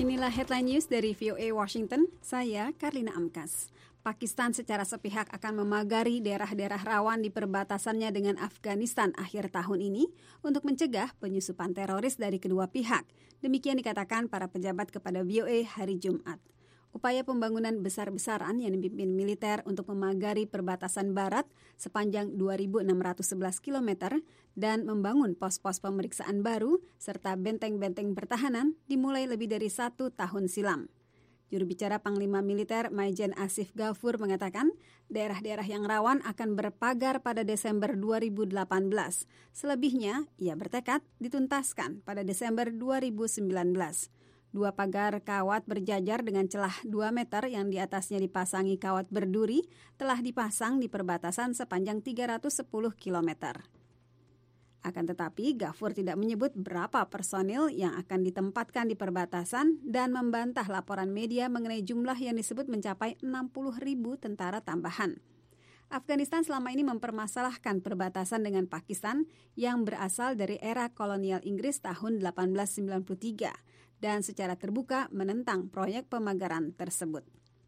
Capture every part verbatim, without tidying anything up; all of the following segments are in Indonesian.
Inilah headline news dari V O A Washington, saya Karlina Amkas. Pakistan secara sepihak akan memagari daerah-daerah rawan di perbatasannya dengan Afghanistan akhir tahun ini untuk mencegah penyusupan teroris dari kedua pihak. Demikian dikatakan para pejabat kepada V O A hari Jumat. Upaya pembangunan besar-besaran yang dipimpin militer untuk memagari perbatasan barat sepanjang dua ribu enam ratus sebelas kilometer dan membangun pos-pos pemeriksaan baru serta benteng-benteng pertahanan dimulai lebih dari satu tahun silam. Juru bicara Panglima Militer Maijen Asif Ghafur mengatakan daerah-daerah yang rawan akan berpagar pada Desember dua ribu delapan belas. Selebihnya, ia bertekad dituntaskan pada Desember dua ribu sembilan belas. Dua pagar kawat berjajar dengan celah dua meter yang di atasnya dipasangi kawat berduri telah dipasang di perbatasan sepanjang tiga ratus sepuluh kilometer. Akan tetapi, Ghafur tidak menyebut berapa personil yang akan ditempatkan di perbatasan dan membantah laporan media mengenai jumlah yang disebut mencapai enam puluh ribu tentara tambahan. Afghanistan selama ini mempermasalahkan perbatasan dengan Pakistan yang berasal dari era kolonial Inggris tahun delapan belas sembilan puluh tiga dan secara terbuka menentang proyek pemagaran tersebut.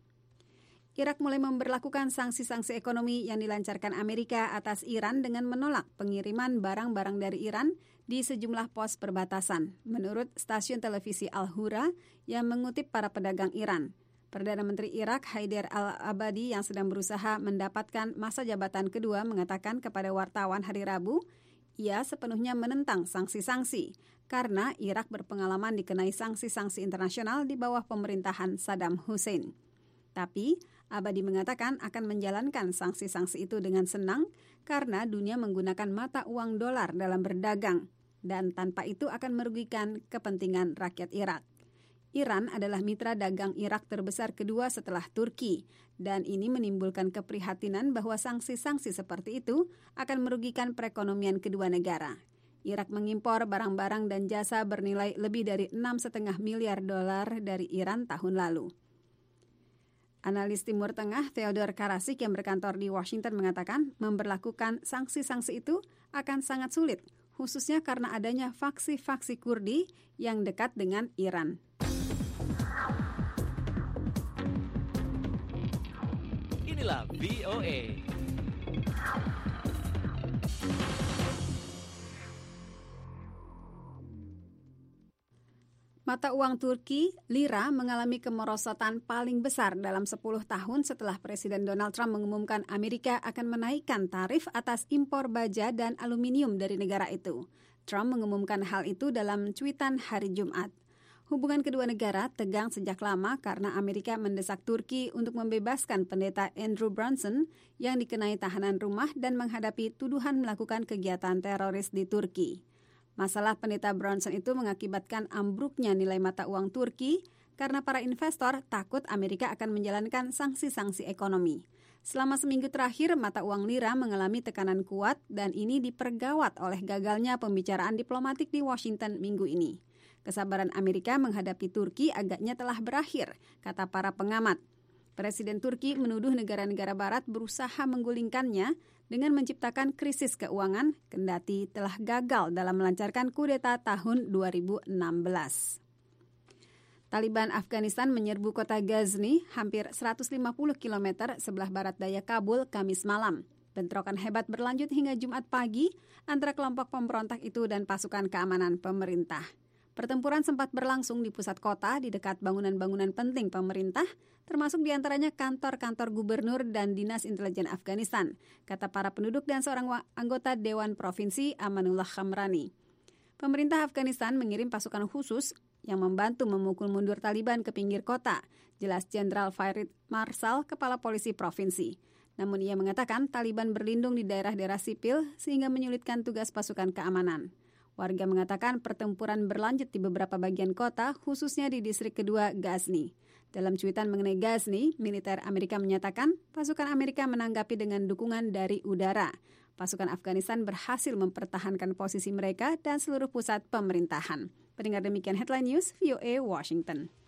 Irak mulai memberlakukan sanksi-sanksi ekonomi yang dilancarkan Amerika atas Iran dengan menolak pengiriman barang-barang dari Iran di sejumlah pos perbatasan, menurut stasiun televisi Al-Hura yang mengutip para pedagang Iran. Perdana Menteri Irak Haider al-Abadi yang sedang berusaha mendapatkan masa jabatan kedua mengatakan kepada wartawan hari Rabu, ia sepenuhnya menentang sanksi-sanksi karena Irak berpengalaman dikenai sanksi-sanksi internasional di bawah pemerintahan Saddam Hussein. Tapi, Abadi mengatakan akan menjalankan sanksi-sanksi itu dengan senang karena dunia menggunakan mata uang dolar dalam berdagang dan tanpa itu akan merugikan kepentingan rakyat Irak. Iran adalah mitra dagang Irak terbesar kedua setelah Turki dan ini menimbulkan keprihatinan bahwa sanksi-sanksi seperti itu akan merugikan perekonomian kedua negara. Irak mengimpor barang-barang dan jasa bernilai lebih dari enam koma lima miliar dolar dari Iran tahun lalu. Analis Timur Tengah Theodor Karasik yang berkantor di Washington mengatakan memberlakukan sanksi-sanksi itu akan sangat sulit, khususnya karena adanya faksi-faksi Kurdi yang dekat dengan Iran. Inilah V O A. Mata uang Turki, lira, mengalami kemerosotan paling besar dalam sepuluh tahun setelah Presiden Donald Trump mengumumkan Amerika akan menaikkan tarif atas impor baja dan aluminium dari negara itu. Trump mengumumkan hal itu dalam cuitan hari Jumat. Hubungan kedua negara tegang sejak lama karena Amerika mendesak Turki untuk membebaskan pendeta Andrew Brunson yang dikenai tahanan rumah dan menghadapi tuduhan melakukan kegiatan teroris di Turki. Masalah pendeta Brunson itu mengakibatkan ambruknya nilai mata uang Turki karena para investor takut Amerika akan menjalankan sanksi-sanksi ekonomi. Selama seminggu terakhir, mata uang lira mengalami tekanan kuat dan ini dipergawat oleh gagalnya pembicaraan diplomatik di Washington minggu ini. Kesabaran Amerika menghadapi Turki agaknya telah berakhir, kata para pengamat. Presiden Turki menuduh negara-negara barat berusaha menggulingkannya dengan menciptakan krisis keuangan, kendati telah gagal dalam melancarkan kudeta tahun dua ribu enam belas. Taliban Afghanistan menyerbu kota Ghazni, hampir seratus lima puluh kilometer sebelah barat daya Kabul, Kamis malam. Bentrokan hebat berlanjut hingga Jumat pagi antara kelompok pemberontak itu dan pasukan keamanan pemerintah. Pertempuran sempat berlangsung di pusat kota di dekat bangunan-bangunan penting pemerintah, termasuk diantaranya kantor-kantor gubernur dan dinas intelijen Afghanistan, kata para penduduk dan seorang anggota Dewan Provinsi Amanullah Khamrani. Pemerintah Afghanistan mengirim pasukan khusus yang membantu memukul mundur Taliban ke pinggir kota, jelas Jenderal Farid Marsal, kepala polisi provinsi. Namun ia mengatakan Taliban berlindung di daerah-daerah sipil sehingga menyulitkan tugas pasukan keamanan. Warga mengatakan pertempuran berlanjut di beberapa bagian kota, khususnya di distrik kedua Ghazni. Dalam cuitan mengenai Ghazni, militer Amerika menyatakan pasukan Amerika menanggapi dengan dukungan dari udara. Pasukan Afghanistan berhasil mempertahankan posisi mereka dan seluruh pusat pemerintahan. Pendengar demikian headline news V O A Washington.